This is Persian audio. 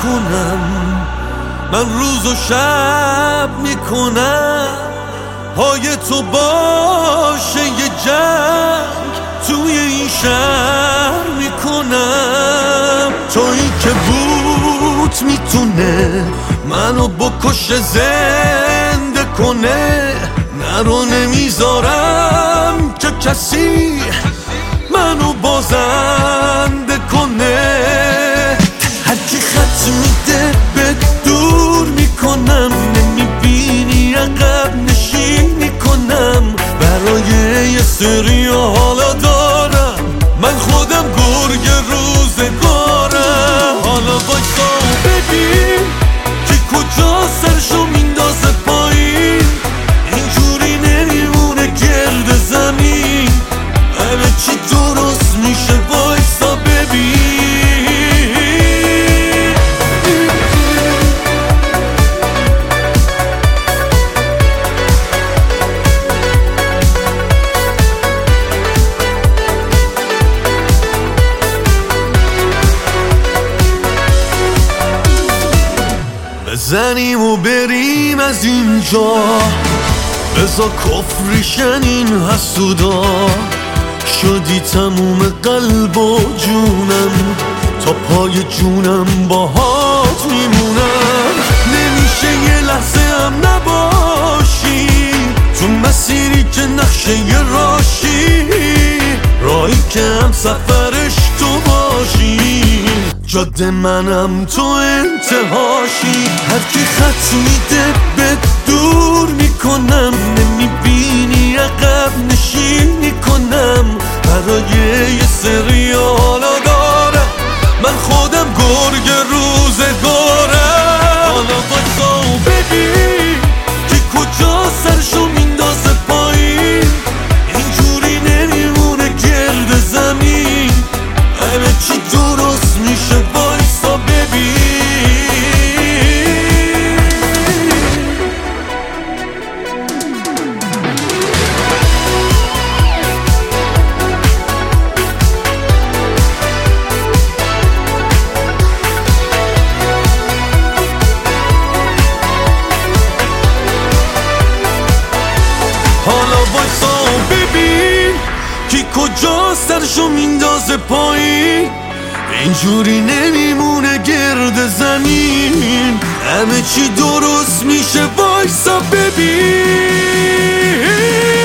میکنم، من روز و شب میکنم، پای تو باشه یه جنگ توی این شهر میکنم. تویی که بود میتونه منو بکشه زنده کنه، نرو نمیذارم که کسی منو بازنده کنه. هرکی خط میده به دور میکنم، نمیبینی عقب نشین میکنم. برای یه سری حالا دارم، من خودم گرگ روزگارم. حالا بایستا ببین که کجا سرشو میندازه پایین، اینجوری نمیمونه گرد زمین. همه چی درست میشه، وایستا ببین. بزنیم و بریم از اینجا، بزا کفریشن این حسودا. شدی تموم قلب و جونم، تا پای جونم باهات میمونم. نمیشه یه لحظه هم نباشی تو مسیری که نقشه یه راشی، راهی که هم سفرش تو باشی، جاده منم تو انتهاشی. هرکی خط میده به دور میکنم، نمیبینی عقب نشین میکنم. برای یه سری حالا دارم، من خودم گرگ روزگارم. حالا بایستا و ببین که کجا سرشو میندازه پایین، اینجوری نمیمونه گرد زمین. همه چی درست میشه، وایستا ببین. حالا وایستا و ببین که کجا سرشو میندازه پایین، اینجوری نمیمونه گرد زمین. همه چی درست میشه، وایسا ببین.